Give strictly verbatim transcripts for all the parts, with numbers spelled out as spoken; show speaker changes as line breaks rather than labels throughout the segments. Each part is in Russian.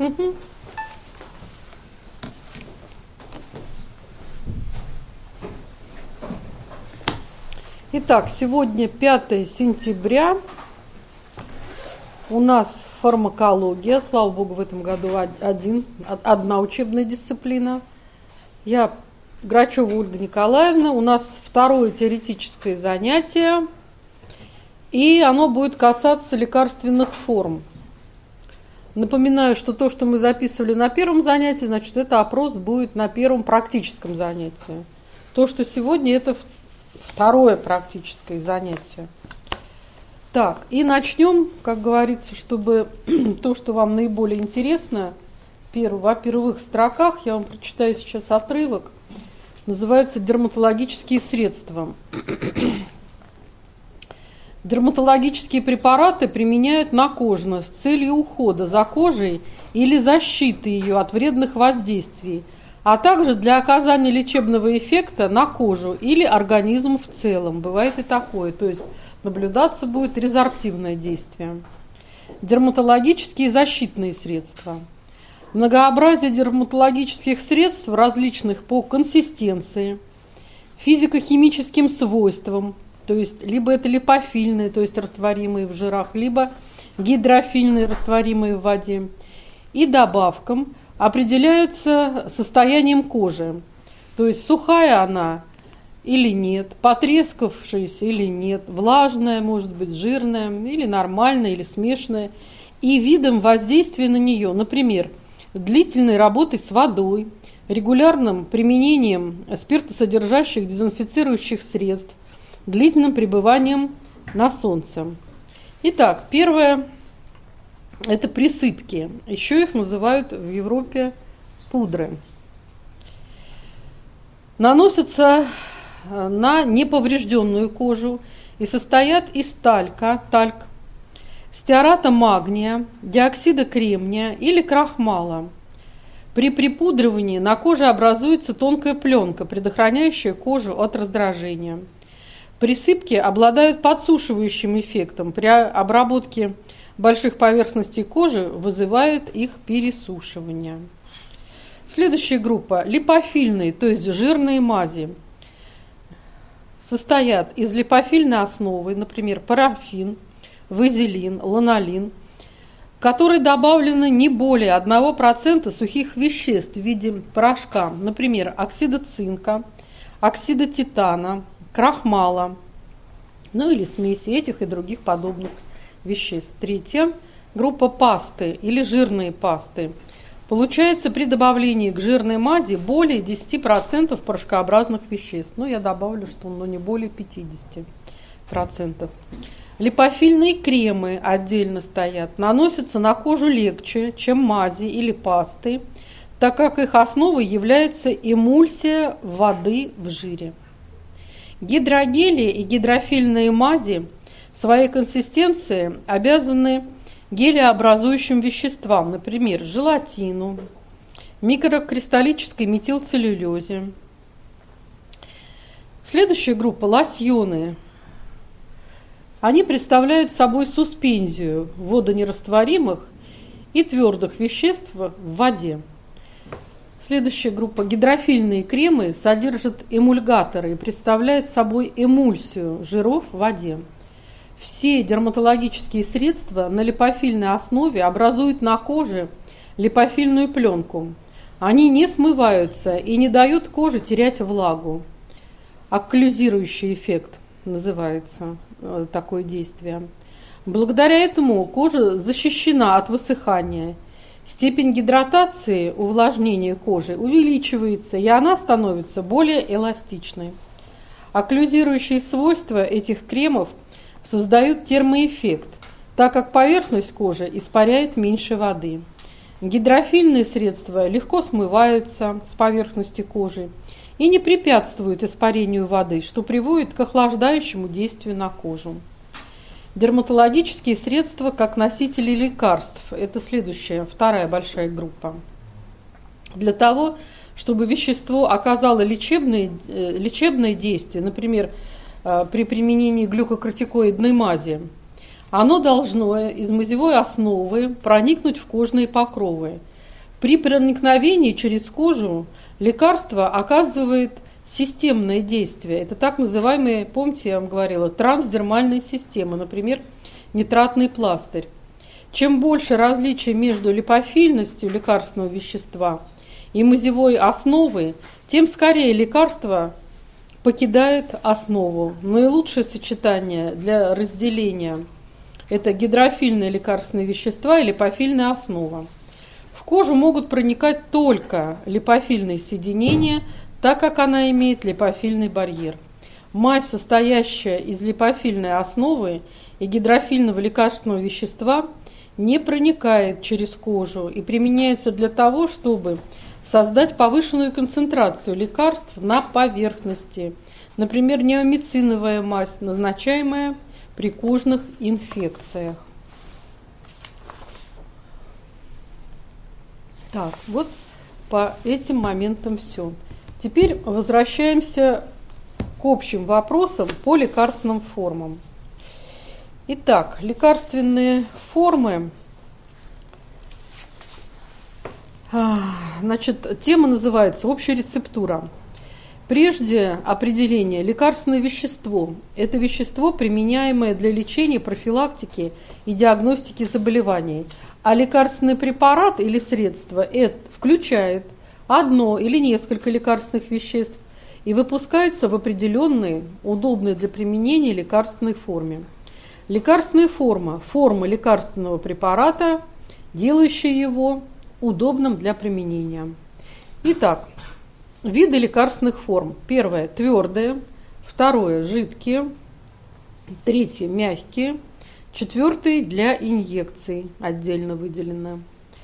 Угу. Итак, сегодня пятое сентября. У нас фармакология. Слава богу, в этом году один, одна учебная дисциплина. Я Грачева Ольга Николаевна. У нас второе теоретическое занятие. И оно будет касаться лекарственных форм. Напоминаю, что то, что мы записывали на первом занятии, значит, это опрос будет на первом практическом занятии. То, что сегодня, это второе практическое занятие. Так, и начнем, как говорится, чтобы то, что вам наиболее интересно, во первых строках, я вам прочитаю сейчас отрывок, называется «Дерматологические средства». Дерматологические препараты применяют накожно с целью ухода за кожей или защиты ее от вредных воздействий, а также для оказания лечебного эффекта на кожу или организм в целом. Бывает и такое, то есть наблюдаться будет резорптивное действие. Дерматологические защитные средства. Многообразие дерматологических средств различных по консистенции, физико-химическим свойствам, то есть либо это липофильные, то есть растворимые в жирах, либо гидрофильные, растворимые в воде, и добавкам определяются состоянием кожи, то есть сухая она или нет, потрескавшаяся или нет, влажная, может быть, жирная, или нормальная, или смешанная, и видом воздействия на нее, например, длительной работой с водой, регулярным применением спиртосодержащих дезинфицирующих средств, длительным пребыванием на солнце. Итак, первое – это присыпки. Еще их называют в Европе пудры. Наносятся на неповрежденную кожу и состоят из талька, тальк, стеарата магния, диоксида кремния или крахмала. При припудривании на коже образуется тонкая пленка, предохраняющая кожу от раздражения. Присыпки обладают подсушивающим эффектом. При обработке больших поверхностей кожи вызывает их пересушивание. Следующая группа – липофильные, то есть жирные мази. Состоят из липофильной основы, например, парафин, вазелин, ланолин, в которые добавлены не более одного процента сухих веществ в виде порошка, например, оксида цинка, оксида титана, крахмала, ну или смеси этих и других подобных веществ. Третья группа пасты или жирные пасты. Получается при добавлении к жирной мази более десяти процентов порошкообразных веществ. Ну, я добавлю, что ну, не более пятидесяти процентов. Липофильные кремы отдельно стоят. Наносятся на кожу легче, чем мази или пасты, так как их основой является эмульсия воды в жире. Гидрогели и гидрофильные мази своей консистенции обязаны гелеобразующим веществам, например, желатину, микрокристаллической метилцеллюлезе. Следующая группа – лосьоны. Они представляют собой суспензию водонерастворимых и твердых веществ в воде. Следующая группа – гидрофильные кремы содержат эмульгаторы и представляют собой эмульсию жиров в воде. Все дерматологические средства на липофильной основе образуют на коже липофильную пленку. Они не смываются и не дают коже терять влагу. Окклюзирующий эффект называется такое действие. Благодаря этому кожа защищена от высыхания. Степень гидратации, увлажнения кожи увеличивается, и она становится более эластичной. Окклюзирующие свойства этих кремов создают термоэффект, так как поверхность кожи испаряет меньше воды. Гидрофильные средства легко смываются с поверхности кожи и не препятствуют испарению воды, что приводит к охлаждающему действию на кожу. Дерматологические средства как носители лекарств – это следующая, вторая большая группа. Для того, чтобы вещество оказало лечебное, лечебное действие, например, при применении глюкокортикоидной мази, оно должно из мазевой основы проникнуть в кожные покровы, При проникновении через кожу лекарство оказывает системное действие. Это так называемые, помните, я вам говорила, трансдермальные системы, например, нитратный пластырь. Чем больше различий между липофильностью лекарственного вещества и мазевой основы, тем скорее лекарство покидает основу. Наилучшее сочетание для разделения – это гидрофильные лекарственные вещества и липофильная основа. В кожу могут проникать только липофильные соединения, так как она имеет липофильный барьер. Мазь, состоящая из липофильной основы и гидрофильного лекарственного вещества, не проникает через кожу и применяется для того, чтобы создать повышенную концентрацию лекарств на поверхности. Например, неомициновая мазь, назначаемая при кожных инфекциях. Так, вот по этим моментам все. Теперь возвращаемся к общим вопросам по лекарственным формам. Итак, лекарственные формы. Значит, тема называется «Общая рецептура». Прежде определения, лекарственное вещество – это вещество, применяемое для лечения, профилактики и диагностики заболеваний. А лекарственный препарат или средство это включает одно или несколько лекарственных веществ и выпускается в определенной, удобной для применения лекарственной форме. Лекарственная форма – форма лекарственного препарата, делающая его удобным для применения. Итак, виды лекарственных форм. Первое – твердые, второе – жидкие, третье – мягкие, четвертое – для инъекций, отдельно выделено.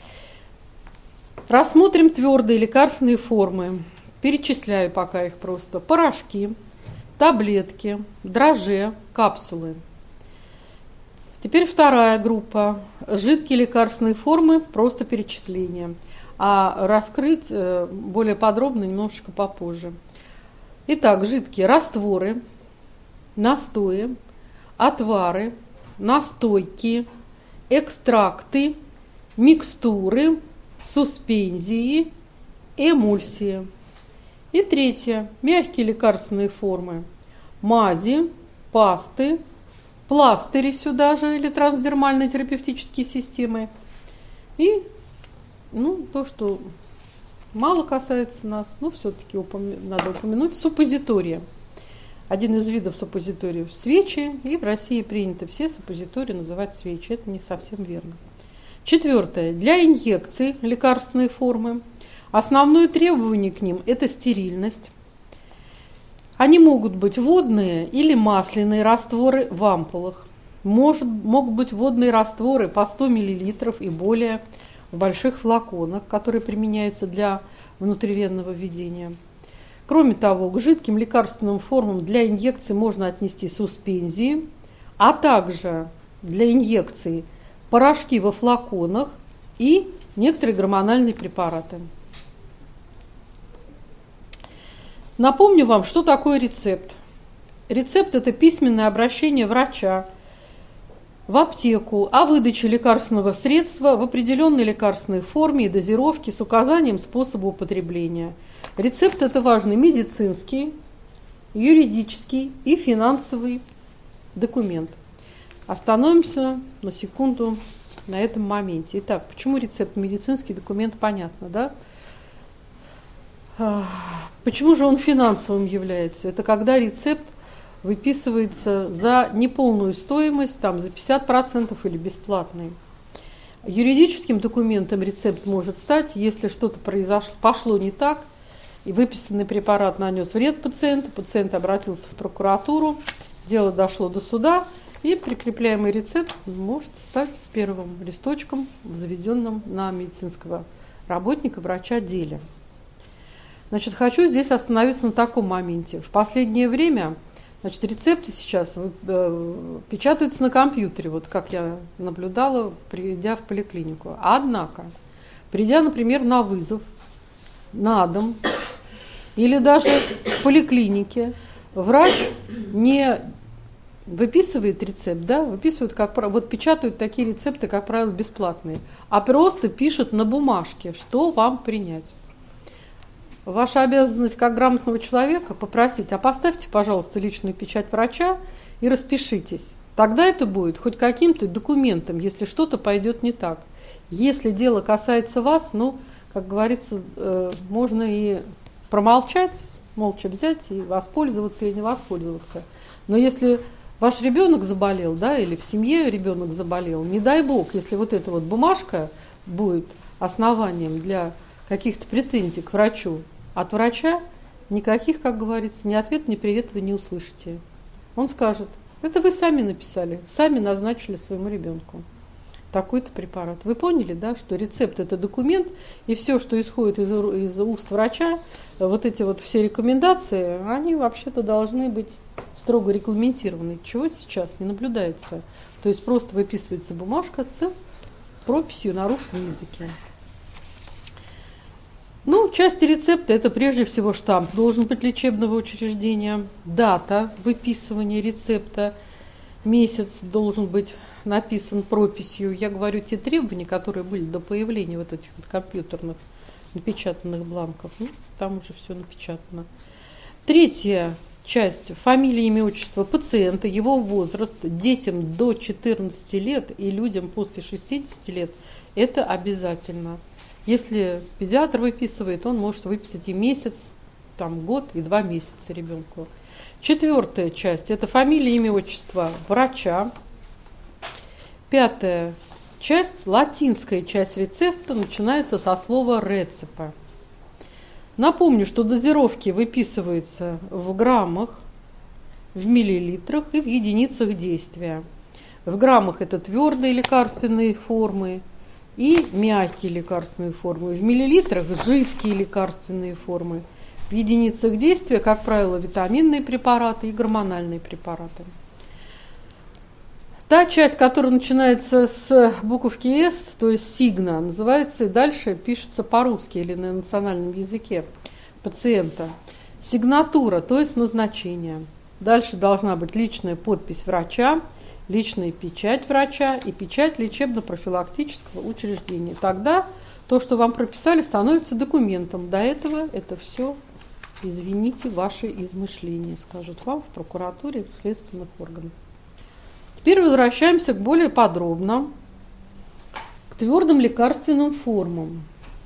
Рассмотрим твердые лекарственные формы. Перечисляю пока их просто. Порошки, таблетки, дрожжи, капсулы. Теперь вторая группа. Жидкие лекарственные формы, просто перечисление. А раскрыть более подробно немножечко попозже. Итак, жидкие растворы, настои, отвары, настойки, экстракты, микстуры, суспензии, эмульсии. И третье. Мягкие лекарственные формы. Мази, пасты, пластыри сюда же, или трансдермальные терапевтические системы. И ну, то, что мало касается нас, но все-таки упомя... надо упомянуть, суппозитория. Один из видов суппозиториев – свечи, и в России принято все суппозитории называть свечи. Это не совсем верно. Четвертое. Для инъекций лекарственные формы. Основное требование к ним – это стерильность. Они могут быть водные или масляные растворы в ампулах. Может, могут быть водные растворы по сто миллилитров и более в больших флаконах, которые применяются для внутривенного введения. Кроме того, к жидким лекарственным формам для инъекций можно отнести суспензии, а также для инъекций порошки во флаконах и некоторые гормональные препараты. Напомню вам, что такое рецепт. Рецепт – это письменное обращение врача в аптеку о выдаче лекарственного средства в определенной лекарственной форме и дозировке с указанием способа употребления. Рецепт – это важный медицинский, юридический и финансовый документ. Остановимся на секунду на этом моменте. Итак, почему рецепт медицинский документ, понятно, да? Почему же он финансовым является? Это когда рецепт выписывается за неполную стоимость, там, за пятьдесят процентов или бесплатный. Юридическим документом рецепт может стать, если что-то произошло, пошло не так, и выписанный препарат нанес вред пациенту, пациент обратился в прокуратуру, дело дошло до суда, и прикрепляемый рецепт может стать первым листочком в заведенном на медицинского работника, врача деле. Значит, хочу здесь остановиться на таком моменте. В последнее время, значит, рецепты сейчас печатаются на компьютере, вот как я наблюдала, придя в поликлинику. Однако, придя, например, на вызов, на дом или даже в поликлинике, врач не выписывает рецепт, да, выписывают, как правило, вот печатают такие рецепты, как правило, бесплатные, а просто пишут на бумажке, что вам принять. Ваша обязанность как грамотного человека попросить, а поставьте, пожалуйста, личную печать врача и распишитесь. Тогда это будет хоть каким-то документом, если что-то пойдет не так. Если дело касается вас, ну, как говорится, э, можно и промолчать, молча взять и воспользоваться или не воспользоваться. Но если ваш ребенок заболел, да, или в семье ребенок заболел, не дай бог, если вот эта вот бумажка будет основанием для каких-то претензий к врачу, от врача никаких, как говорится, ни ответ, ни привет вы не услышите. Он скажет: это вы сами написали, сами назначили своему ребенку такой-то препарат. Вы поняли, да, что рецепт – это документ, и все, что исходит из, из уст врача, вот эти вот все рекомендации, они вообще-то должны быть строго регламентированы, чего сейчас не наблюдается. То есть просто выписывается бумажка с прописью на русском языке. Ну, части рецепта – это прежде всего штамп должен быть лечебного учреждения, дата выписывания рецепта, месяц должен быть написан прописью. Я говорю те требования, которые были до появления вот этих вот компьютерных напечатанных бланков. Ну, там уже все напечатано. Третья часть – фамилия, имя, отчество пациента, его возраст, детям до четырнадцати лет и людям после шестидесяти лет – это обязательно. Если педиатр выписывает, он может выписать и месяц, там, год, и два месяца ребенку. Четвертая часть – это фамилия, имя, отчество врача. Пятая часть, латинская часть рецепта, начинается со слова «рецепа». Напомню, что дозировки выписываются в граммах, в миллилитрах и в единицах действия. В граммах это твердые лекарственные формы и мягкие лекарственные формы. В миллилитрах жидкие лекарственные формы. В единицах действия, как правило, витаминные препараты и гормональные препараты. Та часть, которая начинается с буковки «С», то есть сигна, называется и дальше пишется по-русски или на национальном языке пациента. Сигнатура, то есть назначение. Дальше должна быть личная подпись врача, личная печать врача и печать лечебно-профилактического учреждения. Тогда то, что вам прописали, становится документом. До этого это все, извините, ваши измышления, скажут вам в прокуратуре, в следственных органах. Теперь возвращаемся к более подробно к твердым лекарственным формам.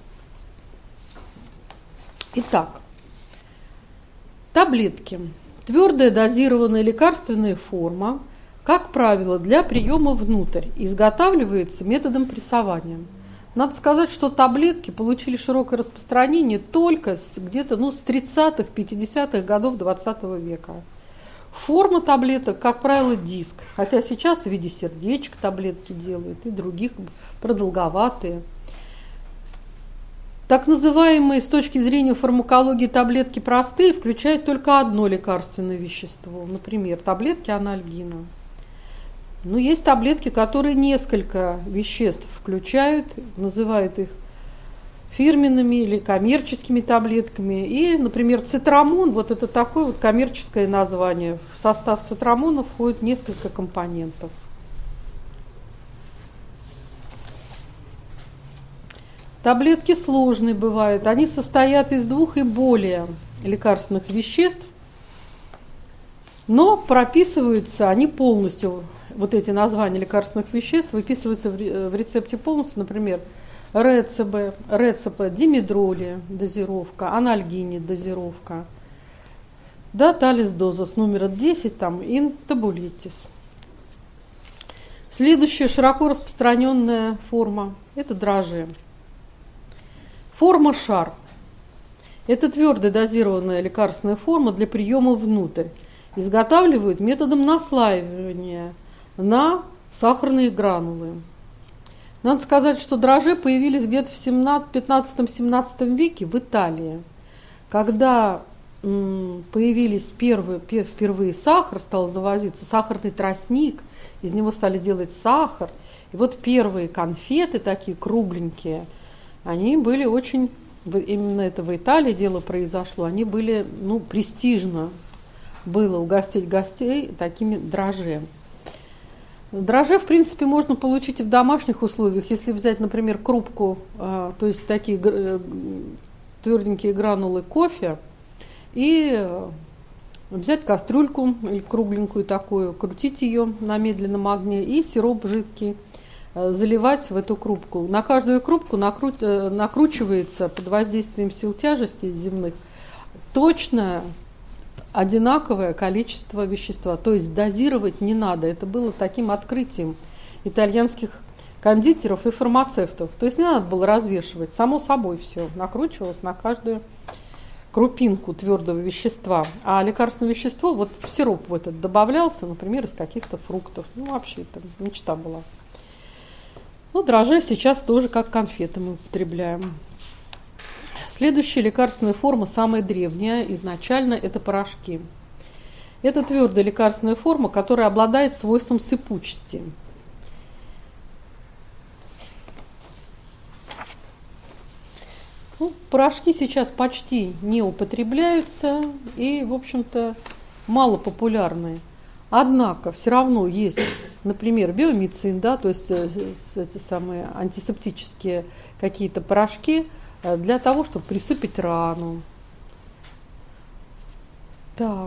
Итак, таблетки. Твердая дозированная лекарственная форма, как правило, для приема внутрь, изготавливается методом прессования. Надо сказать, что таблетки получили широкое распространение только с, где-то ну, с тридцатых-пятидесятых годов двадцатого века. Форма таблеток, как правило, диск, хотя сейчас в виде сердечка таблетки делают и других продолговатые. Так называемые с точки зрения фармакологии таблетки простые включают только одно лекарственное вещество, например, таблетки анальгина. Но есть таблетки, которые несколько веществ включают, называют их фирменными или коммерческими таблетками. И, например, цитрамон, вот это такое вот коммерческое название. В состав цитрамона входит несколько компонентов. Таблетки сложные бывают. Они состоят из двух и более лекарственных веществ, но прописываются они полностью, вот эти названия лекарственных веществ выписываются в рецепте полностью, например, рецепе, рецепе, димедроли, дозировка, анальгине, дозировка, да, талис-доза с номера десять, там, интабулитис. Следующая широко распространенная форма – это дрожжи. Форма шар. Это твердая дозированная лекарственная форма для приема внутрь. Изготавливают методом наслаивания на сахарные гранулы. Надо сказать, что дрожжи появились где-то в пятнадцатом-семнадцатом веке в Италии, когда м, появились первые, впервые сахар, стал завозиться сахарный тростник, из него стали делать сахар. И вот первые конфеты, такие кругленькие, они были очень, именно это в Италии дело произошло, они были ну, престижно было угостить гостей такими дрожжи. Дрожжи, в принципе, можно получить и в домашних условиях. Если взять, например, крупку, то есть такие тверденькие гранулы кофе, и взять кастрюльку или кругленькую такую, крутить ее на медленном огне и сироп жидкий заливать в эту крупку. На каждую крупку накру... накручивается под воздействием сил тяжести земных точно одинаковое количество вещества. То есть дозировать не надо. Это было таким открытием итальянских кондитеров и фармацевтов. То есть не надо было развешивать. Само собой все накручивалось на каждую крупинку твердого вещества. А лекарственное вещество вот в сироп в этот добавлялся, например, из каких-то фруктов. Ну, вообще, это мечта была. Ну, дрожжи сейчас тоже как конфеты мы употребляем. Следующая лекарственная форма, самая древняя, изначально это порошки. Это твердая лекарственная форма, которая обладает свойством сыпучести. Ну, порошки сейчас почти не употребляются и, в общем-то, мало популярны. Однако все равно есть, например, биомицин, да, то есть эти самые антисептические какие-то порошки для того, чтобы присыпать рану. Так.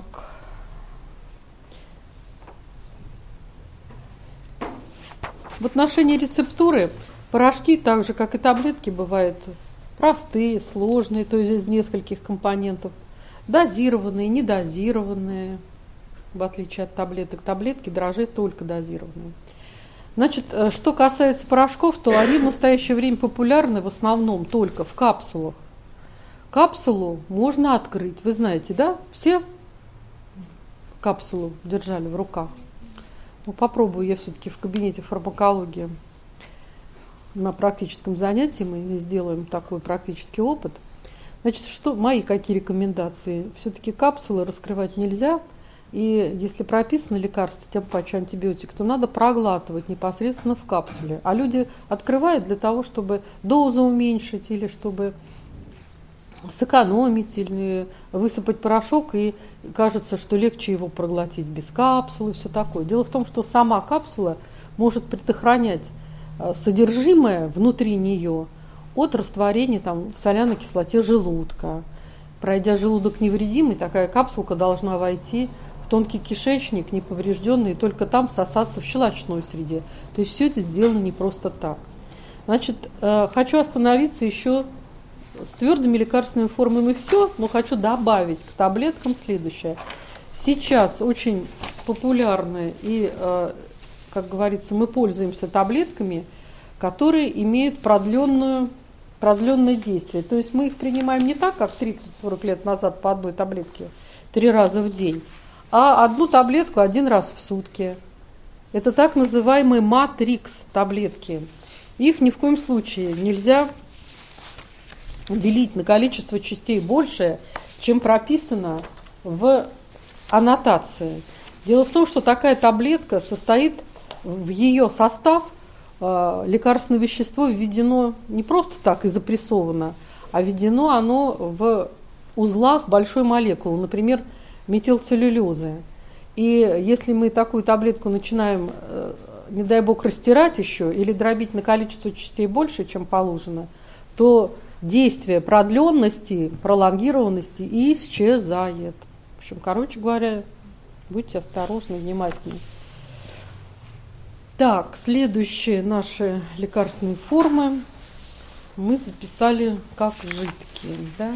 В отношении рецептуры порошки, так же как и таблетки, бывают простые, сложные, то есть из нескольких компонентов, дозированные, недозированные, в отличие от таблеток. Таблетки, дрожжи только дозированные. Значит, что касается порошков, то они в настоящее время популярны в основном только в капсулах. Капсулу можно открыть, вы знаете, да? Все капсулу держали в руках. Ну, попробую я все-таки в кабинете фармакологии. На практическом занятии мы сделаем такой практический опыт. Значит, что мои какие рекомендации? Все-таки капсулы раскрывать нельзя. И если прописано лекарство, тем паче антибиотик, то надо проглатывать непосредственно в капсуле. А люди открывают для того, чтобы дозу уменьшить или чтобы сэкономить, или высыпать порошок, и кажется, что легче его проглотить без капсулы и все такое. Дело в том, что сама капсула может предохранять содержимое внутри нее от растворения там, в соляной кислоте желудка. Пройдя желудок невредимый, такая капсулка должна войти в тонкий кишечник, неповрежденный, и только там всосаться в щелочной среде. То есть все это сделано не просто так. Значит, э, хочу остановиться еще с твердыми лекарственными формами все, но хочу добавить к таблеткам следующее. Сейчас очень популярны и, э, как говорится, мы пользуемся таблетками, которые имеют продленную, продленное действие. То есть мы их принимаем не так, как тридцать-сорок лет назад по одной таблетке три раза в день, а одну таблетку один раз в сутки. Это так называемые матрикс таблетки. Их ни в коем случае нельзя делить на количество частей большее, чем прописано в аннотации. Дело в том, что такая таблетка состоит, в ее состав э, лекарственное вещество введено не просто так и запрессовано, а введено оно в узлах большой молекулы, например, метилцеллюлезы. И если мы такую таблетку начинаем, э, не дай бог, растирать еще или дробить на количество частей больше, чем положено, то действие продленности, пролонгированности исчезает. В общем, короче говоря, будьте осторожны, внимательны. Так, следующие наши лекарственные формы мы записали как жидкие. Да?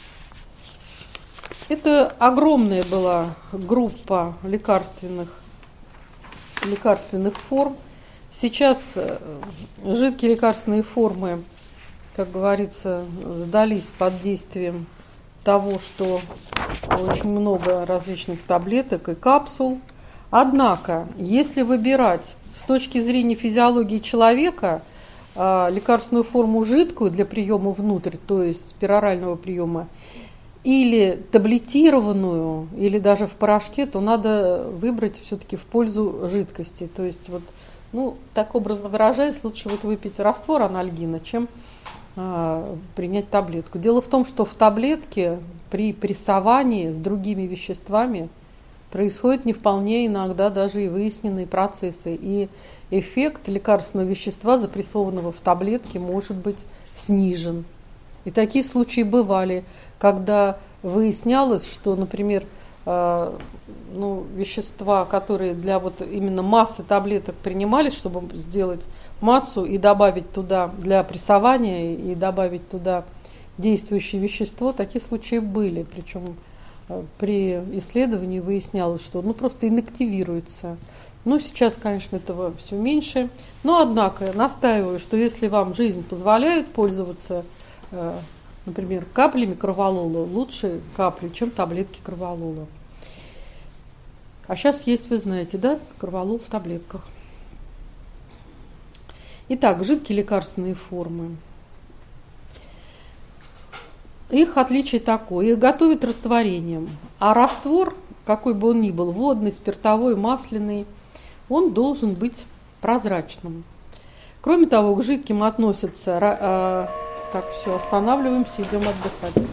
Это огромная была группа лекарственных, лекарственных форм. Сейчас жидкие лекарственные формы, как говорится, сдались под действием того, что очень много различных таблеток и капсул. Однако, если выбирать с точки зрения физиологии человека лекарственную форму жидкую для приема внутрь, то есть перорального приема, или таблетированную, или даже в порошке, то надо выбрать все-таки в пользу жидкости. То есть, вот, ну, так образно выражаясь, лучше вот выпить раствор анальгина, чем а, принять таблетку. Дело в том, что в таблетке при прессовании с другими веществами происходят не вполне иногда даже и выясненные процессы. И эффект лекарственного вещества, запрессованного в таблетке, может быть снижен. И такие случаи бывали, когда выяснялось, что, например, э, ну, вещества, которые для вот именно массы таблеток принимались, чтобы сделать массу и добавить туда для прессования и добавить туда действующее вещество, такие случаи были. Причем э, при исследовании выяснялось, что ну, просто инактивируется. Ну, сейчас, конечно, этого все меньше. Но, однако, настаиваю, что если вам жизнь позволяет пользоваться, э, например, каплями корвалола, лучше капли, чем таблетки корвалола. А сейчас есть, вы знаете, да, корвалол в таблетках. Итак, жидкие лекарственные формы. Их отличие такое. Их готовят растворением. А раствор, какой бы он ни был, водный, спиртовой, масляный, он должен быть прозрачным. Кроме того, к жидким относятся... Э, так, все, останавливаемся, идем отдыхать.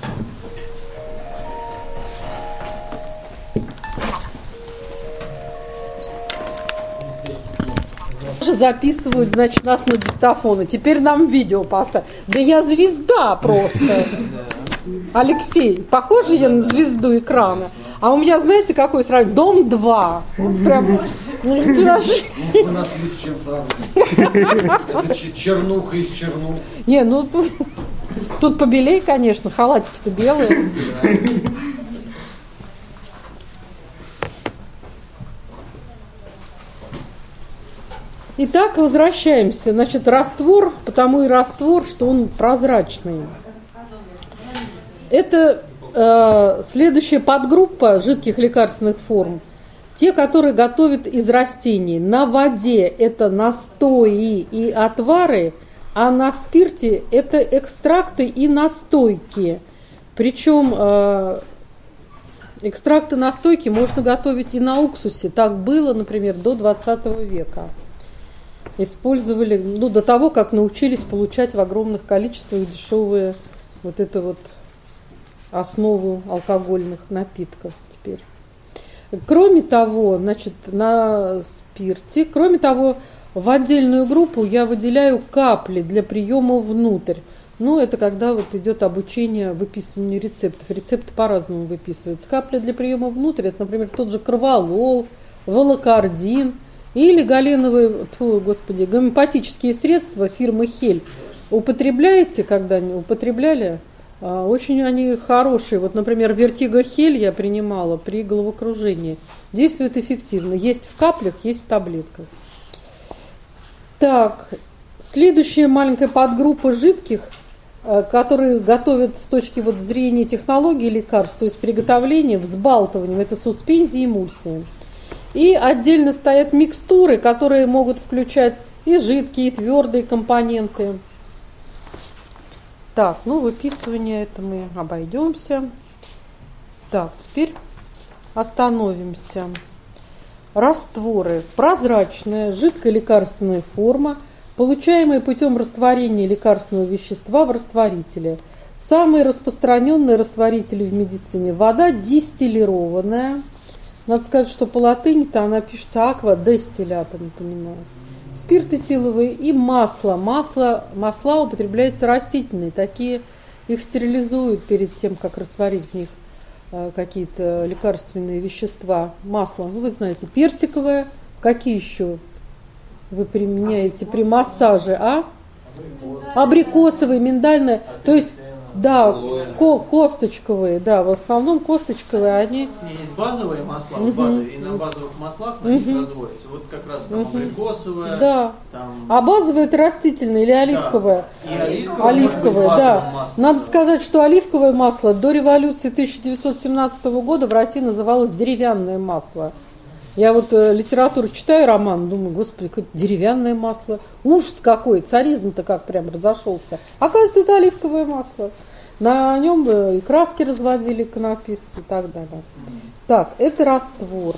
Записывают, значит, нас на диктофоны. Теперь нам видео поставь. Да я звезда просто. Алексей, похоже я на звезду экрана? А у меня, знаете, какой сравнение? Дом два. Вот прям...
Вы нашли с чем сравнивать. Это чернуха из чернух.
Не, ну тут, тут побелей, конечно, халатики-то белые. Итак, возвращаемся. Значит, раствор, потому и раствор, что он прозрачный. Это э, следующая подгруппа жидких лекарственных форм. Те, которые готовят из растений. На воде это настои и отвары, а на спирте это экстракты и настойки. Причем э, экстракты настойки можно готовить и на уксусе. Так было, например, до двадцатого века. Использовали, ну, до того, как научились получать в огромных количествах дешевые вот это вот основу алкогольных напитков теперь. Кроме того, значит, на спирте, кроме того, в отдельную группу я выделяю капли для приема внутрь. Ну, это когда вот идет обучение выписыванию рецептов. Рецепты по-разному выписываются. Капли для приема внутрь, это, например, тот же корвалол, волокардин, или галеновые, фу, господи, гомеопатические средства фирмы Хель. Употребляете когда-нибудь? Употребляли? А, очень они хорошие. Вот, например, Вертиго Хель я принимала при головокружении. Действует эффективно. Есть в каплях, есть в таблетках. Так, следующая маленькая подгруппа жидких, которые готовят с точки вот зрения технологии лекарств, то есть приготовления, взбалтывания, это суспензии и эмульсии. И отдельно стоят микстуры, которые могут включать и жидкие, и твердые компоненты. Так, ну выписывание это мы обойдемся. Так, теперь остановимся. Растворы. Прозрачная, жидкая лекарственная форма, получаемая путем растворения лекарственного вещества в растворителе. Самые распространенные растворители в медицине. Вода дистиллированная. Надо сказать, что по латыни-то она пишется аква-дестиллята, напоминаю. Спирт этиловый и масло. Масло. Масла употребляются растительные. Такие их стерилизуют перед тем, как растворить в них э, какие-то лекарственные вещества. Масло, ну вы знаете, персиковое. Какие еще вы применяете при массаже? А? Абрикосовое, миндальное. То есть... Да, ко- косточковые, да, в основном косточковые, они...
Есть базовые масла,
угу.
базовые, и на базовых маслах на
угу.
них разводятся. Вот как раз там
угу.
абрикосовое.
Да.
Там...
А базовое это растительное или оливковое?
Да. И оливковое,
оливковое, да.
Масло,
Надо
да.
сказать, что оливковое масло до революции тысяча девятьсот семнадцатого года в России называлось деревянное масло. Я вот э, литературу читаю, роман, думаю, господи, какое-то деревянное масло. Ужас какой, царизм-то как прям разошелся. Оказывается, это оливковое масло. На нем и краски разводили иконописцы и так далее. Так, это раствор.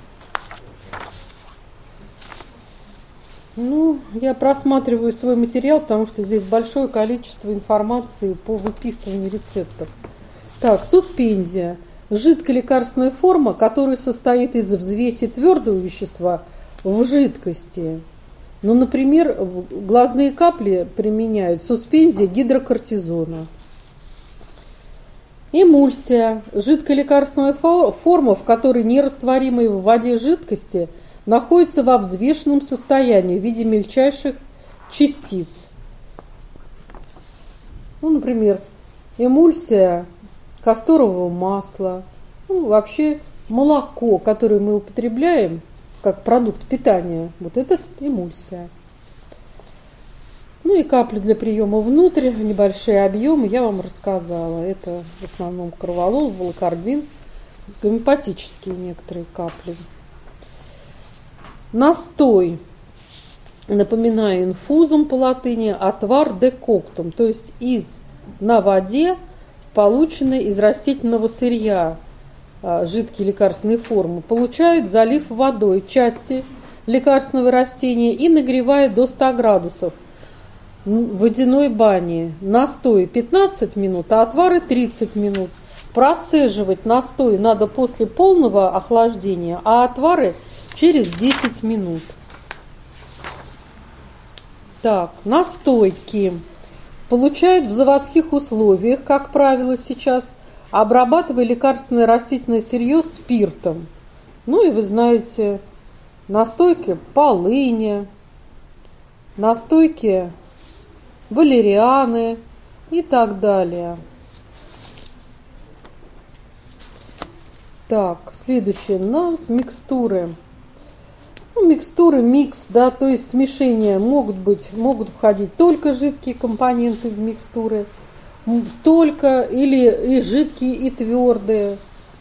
Ну, я просматриваю свой материал, потому что здесь большое количество информации по выписыванию рецептов. Так, суспензия. жидкая лекарственная форма, которая состоит из взвеси твердого вещества в жидкости. Ну, например, глазные капли применяют суспензия гидрокортизона. Эмульсия – жидкая лекарственная форма, в которой нерастворимые в воде жидкости находятся во взвешенном состоянии в виде мельчайших частиц. Ну, например, эмульсия касторового масла, ну, вообще молоко, которое мы употребляем как продукт питания, вот это эмульсия. Ну и капли для приема внутрь, небольшие объемы, я вам рассказала. Это в основном корвалол, волокардин, гомеопатические некоторые капли. Настой, напоминаю, инфузум по латыни, отвар декоктум, то есть из на воде, полученной из растительного сырья, жидкие лекарственные формы, получают, залив водой части лекарственного растения и нагревая до ста градусов в водяной бане. Настой пятнадцать минут, а отвары тридцать минут. Процеживать настой надо после полного охлаждения, а отвары через десять минут. Так, настойки получают в заводских условиях, как правило сейчас, обрабатывая лекарственное растительное сырье спиртом. Ну и вы знаете, настойки полыни, настойки валерианы и так далее. Так, следующее, на микстуры. Ну, микстуры, микс, да, то есть смешения могут быть, могут входить только жидкие компоненты в микстуры, только или и жидкие, и твердые.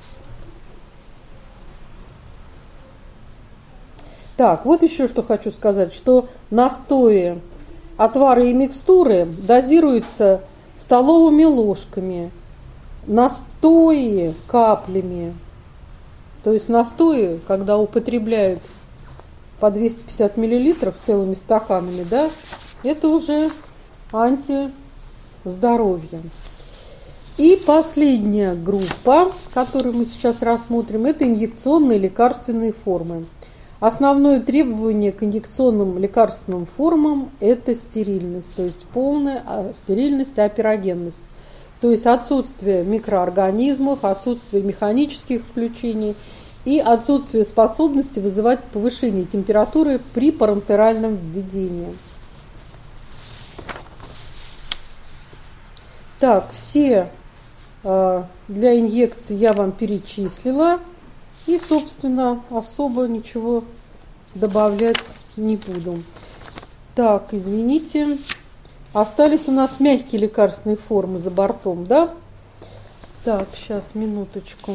Так, вот еще что хочу сказать, что настои, отвары и микстуры дозируются столовыми ложками, настои каплями. То есть настои, когда употребляют по двести пятьдесят миллилитров целыми стаканами, да, это уже антиздоровье. И последняя группа, которую мы сейчас рассмотрим, это инъекционные лекарственные формы. Основное требование к инъекционным лекарственным формам – это стерильность, то есть полная стерильность, аперогенность. То есть отсутствие микроорганизмов, отсутствие механических включений и отсутствие способности вызывать повышение температуры при парентеральном введении. Так, все э, для инъекций я вам перечислила. И, собственно, особо ничего добавлять не буду. Так, извините. Остались у нас мягкие лекарственные формы за бортом, да? Так, сейчас, минуточку.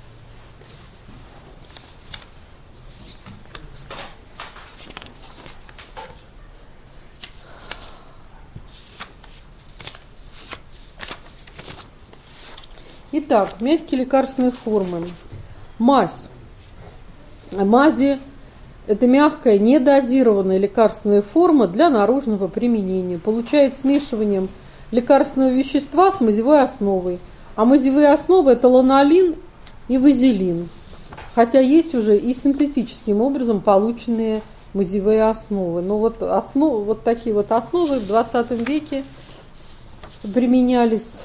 Итак, мягкие лекарственные формы. Мазь. Мази – это мягкая, недозированная лекарственная форма для наружного применения. Получает смешиванием лекарственного вещества с мазевой основой. А мазевые основы – это ланолин и вазелин. Хотя есть уже и синтетическим образом полученные мазевые основы. Но вот, основ, вот такие вот основы в двадцатом веке применялись.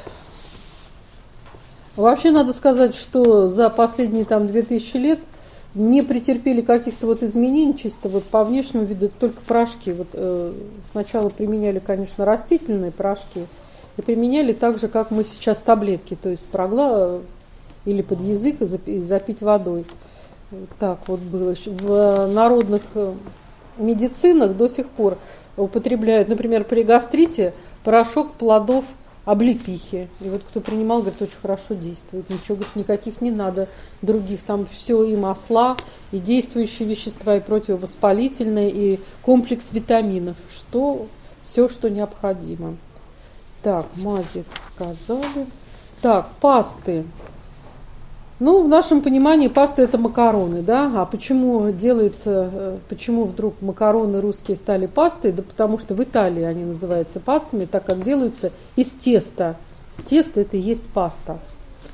Вообще надо сказать, что за последние там две тысячи лет не претерпели каких-то вот изменений, чисто вот по внешнему виду, только порошки. Вот, э, сначала применяли, конечно, растительные порошки, и применяли так же, как мы сейчас таблетки, то есть прогла или под язык и запить водой. Так вот было. В народных медицинах до сих пор употребляют, например, при гастрите порошок плодов облепихи. И вот кто принимал, говорит, очень хорошо действует. Ничего, говорит, никаких не надо других. Там все и масла, и действующие вещества, и противовоспалительные, и комплекс витаминов. Что, все, что необходимо. Так, мази сказали. Так, пасты. Ну, в нашем понимании паста – это макароны, да? А почему делается, почему вдруг макароны русские стали пастой? Да потому что в Италии они называются пастами, так как делаются из теста. Тесто – это и есть паста.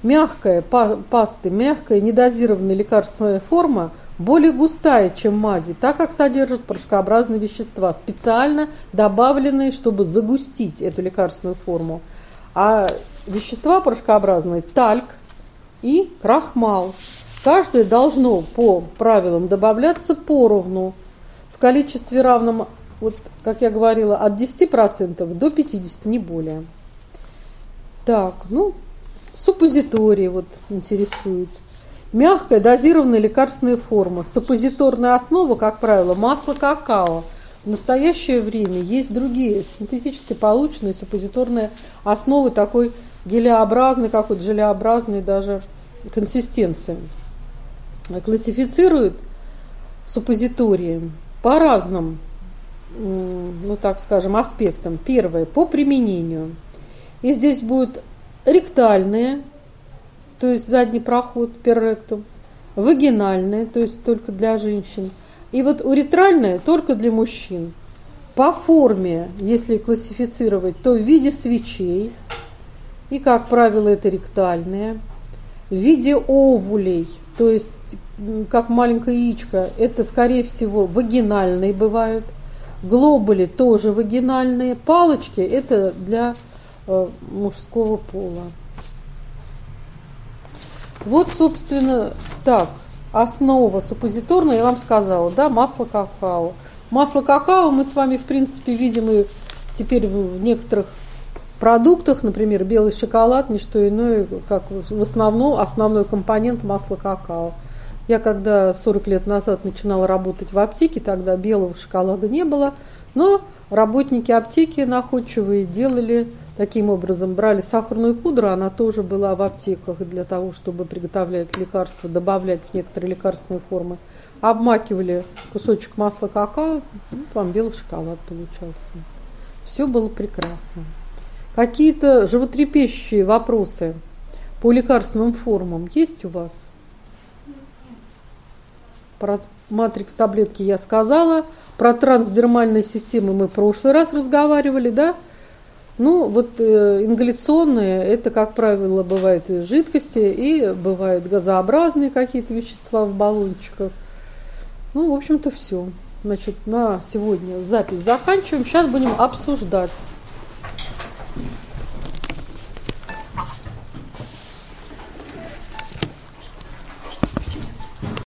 Мягкая па- пасты, мягкая недозированная лекарственная форма более густая, чем мази, так как содержит порошкообразные вещества, специально добавленные, чтобы загустить эту лекарственную форму. А вещества порошкообразные – тальк и крахмал. Каждое должно по правилам добавляться поровну в количестве равном, вот, как я говорила, от десяти процентов до пятидесяти процентов, не более. Так, ну, суппозитории вот интересует. Мягкая дозированная лекарственная форма. Суппозиторная основа, как правило, масло какао. В настоящее время есть другие синтетически полученные суппозиторные основы такой гелеобразной, какой-то желеобразной даже консистенции. Классифицируют суппозитории по разным, ну так скажем, аспектам. Первое, по применению. И здесь будут ректальные, то есть задний проход, перректум, вагинальные, то есть только для женщин, и вот уретральные только для мужчин. По форме, если классифицировать, то в виде свечей, и, как правило, это ректальные, в виде овулей, то есть как маленькое яичко, это, скорее всего, вагинальные бывают, глобули тоже вагинальные, палочки это для э, мужского пола. Вот, собственно, так, основа суппозиторная, я вам сказала, да, масло какао. Масло какао мы с вами, в принципе, видим и теперь в некоторых продуктах, например, белый шоколад, не что иное, как в основном основной компонент масла какао. Я когда сорок лет назад начинала работать в аптеке, тогда белого шоколада не было, но работники аптеки находчивые делали таким образом, брали сахарную пудру, она тоже была в аптеках для того, чтобы приготовлять лекарства, добавлять в некоторые лекарственные формы. Обмакивали кусочек масла какао, ну, там белый шоколад получался. Все было прекрасно. Какие-то животрепещущие вопросы по лекарственным формам есть у вас? Про матрикс таблетки я сказала. Про трансдермальные системы мы в прошлый раз разговаривали, да? Ну, вот э, ингаляционные, это, как правило, бывают и жидкости, и бывают газообразные какие-то вещества в баллончиках. Ну, в общем-то, все. Значит, на сегодня запись заканчиваем. Сейчас будем обсуждать.